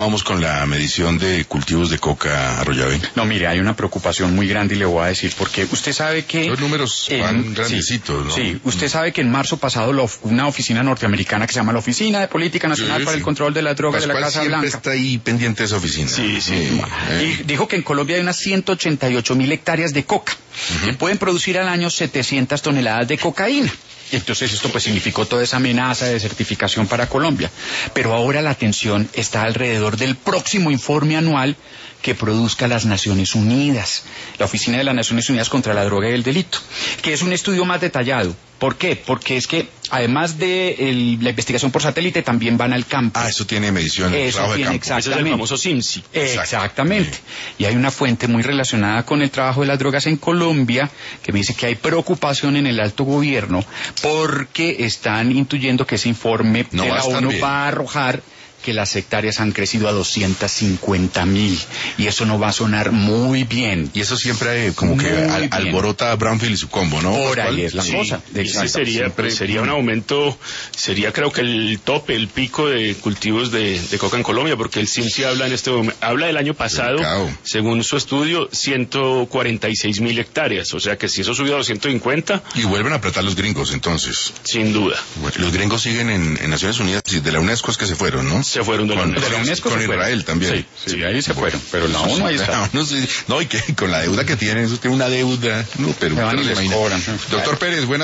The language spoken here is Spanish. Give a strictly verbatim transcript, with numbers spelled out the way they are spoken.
Vamos con la medición de cultivos de coca, Arroyave. No, mire, hay una preocupación muy grande y le voy a decir porque usted sabe que... Los números en, van grandecitos, ¿no? Sí, usted sabe que en marzo pasado lo, una oficina norteamericana que se llama la Oficina de Política Nacional sí, para sí. el Control de las Drogas Pascual de la Casa Blanca. Está ahí pendiente de esa oficina. Sí, sí. sí. Eh. Y dijo que en Colombia hay unas ciento ochenta y ocho mil hectáreas de coca uh-huh. que pueden producir al año setecientas toneladas de cocaína. Y entonces esto pues significó toda esa amenaza de desertificación para Colombia. Pero ahora la atención está alrededor del próximo informe anual que produzca las Naciones Unidas, la Oficina de las Naciones Unidas contra la Droga y el Delito, que es un estudio más detallado. ¿Por qué? Porque es que además de el, la investigación por satélite también van al campo. Ah, eso tiene medición. Eso trabajo tiene, de campo. exactamente. Ese es el famoso SIMSI. Exactamente. Y hay una fuente muy relacionada con el trabajo de las drogas en Colombia que me dice que hay preocupación en el alto gobierno porque están intuyendo que ese informe no de va la a ONU bien. va a arrojar que las hectáreas han crecido a doscientas cincuenta mil y eso no va a sonar muy bien. Y eso siempre eh, como que al, alborota a Brownfield y su combo, ¿no? Por ahí es la sí, cosa. Ese sería, pues, sería un aumento, sería creo que el tope, el pico de cultivos de, de coca en Colombia, porque el SIMSI habla en este momento, habla del año pasado, Mercado. según su estudio, ciento cuarenta y seis mil hectáreas, o sea que si eso subió a doscientos cincuenta... Y vuelven a apretar los gringos, entonces. Sin duda. Bueno, los gringos siguen en, en Naciones Unidas, de la UNESCO es que se fueron, ¿no? Se fueron de la con, UNESCO. De la UNESCO con Israel fueron. También. Sí, sí, sí, ahí se fueron. Pero la ONU ahí está. No, sí, no, y que con la deuda que tienen, eso tiene una deuda. No, pero se van y les cobran. Doctor Pérez, buenas